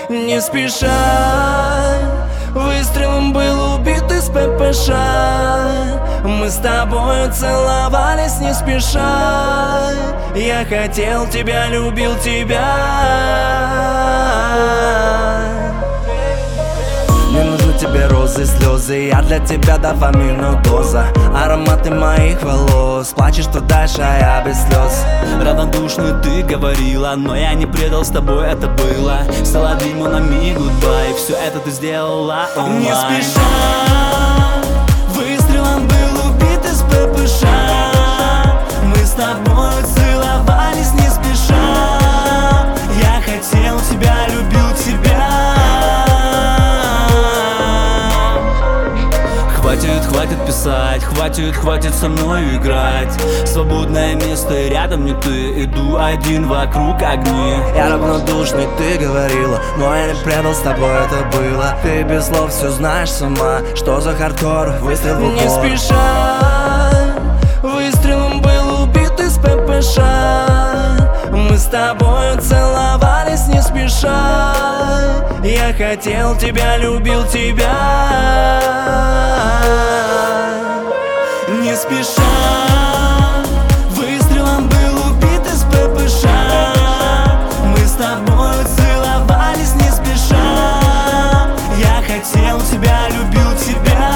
Не спеша, выстрелом был убит из ППШ. Мы с тобою целовались не спеша. Я хотел тебя, любил тебя. Мне нужны тебе розы, слезы, я для тебя дофамину доза. Ароматы моих волос, плачешь то дальше, а я без слез. Равнодушный ты говорила, но я не предал, с тобой это было. Стала дымонами goodbye, все это ты сделала онлайн. Не спеша, выстрелом был убит из ППШ. Мы с тобой целовались не спеша. Я хотел тебя, любил тебя. Хватит писать, хватит со мной играть. Свободное место, рядом не ты. Иду один вокруг огни. Я равнодушный, ты говорила, но я не предал, с тобой это было. Ты без слов все знаешь сама. Что за хардкор, выстрел в упор. Не спеша, выстрелом был убит из ППШ. Мы с тобою целовались не спеша. Я хотел тебя, любил тебя. Не спеша, выстрелом был убит из ППШ. Мы с тобой целовались не спеша. Я хотел тебя, любил тебя.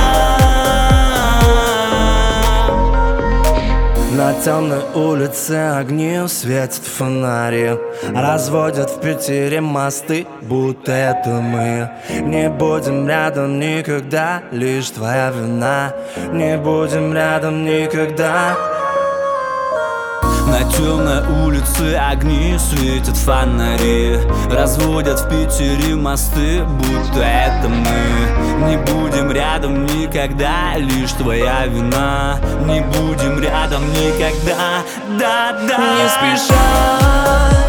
На темной улице огни светят фонари. Разводят в Питере мосты, будто это мы. Не будем рядом никогда, лишь твоя вина. Не будем рядом никогда. На темной улице огни светят фонари. Разводят в Питере мосты, будто это мы. Не будем рядом никогда, лишь твоя вина. Не будем рядом никогда, да-да. Не спеша,